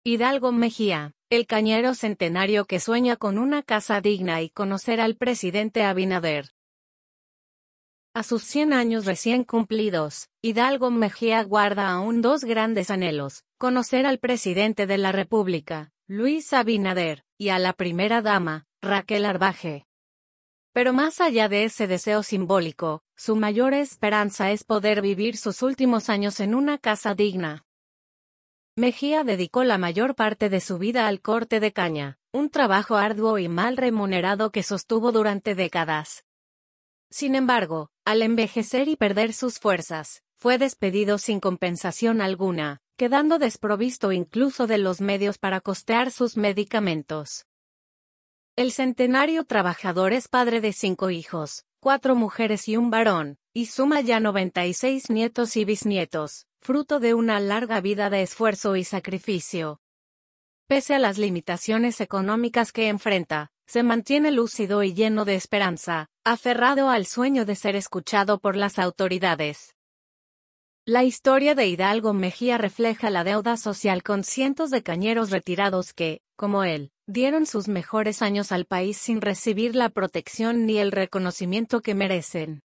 Hidalgo Mejía, el cañero centenario que sueña con una casa digna y conocer al presidente Abinader. A sus 100 años recién cumplidos, Hidalgo Mejía guarda aún dos grandes anhelos: conocer al presidente de la República, Luis Abinader, y a la primera dama, Raquel Arbaje. Pero más allá de ese deseo simbólico, su mayor esperanza es poder vivir sus últimos años en una casa digna. Mejía dedicó la mayor parte de su vida al corte de caña, un trabajo arduo y mal remunerado que sostuvo durante décadas. Sin embargo, al envejecer y perder sus fuerzas, fue despedido sin compensación alguna, quedando desprovisto incluso de los medios para costear sus medicamentos. El centenario trabajador es padre de 5 hijos, 4 mujeres y un varón, y suma ya 96 nietos y bisnietos, fruto de una larga vida de esfuerzo y sacrificio. Pese a las limitaciones económicas que enfrenta, se mantiene lúcido y lleno de esperanza, aferrado al sueño de ser escuchado por las autoridades. La historia de Hidalgo Mejía refleja la deuda social con cientos de cañeros retirados que, como él, dieron sus mejores años al país sin recibir la protección ni el reconocimiento que merecen.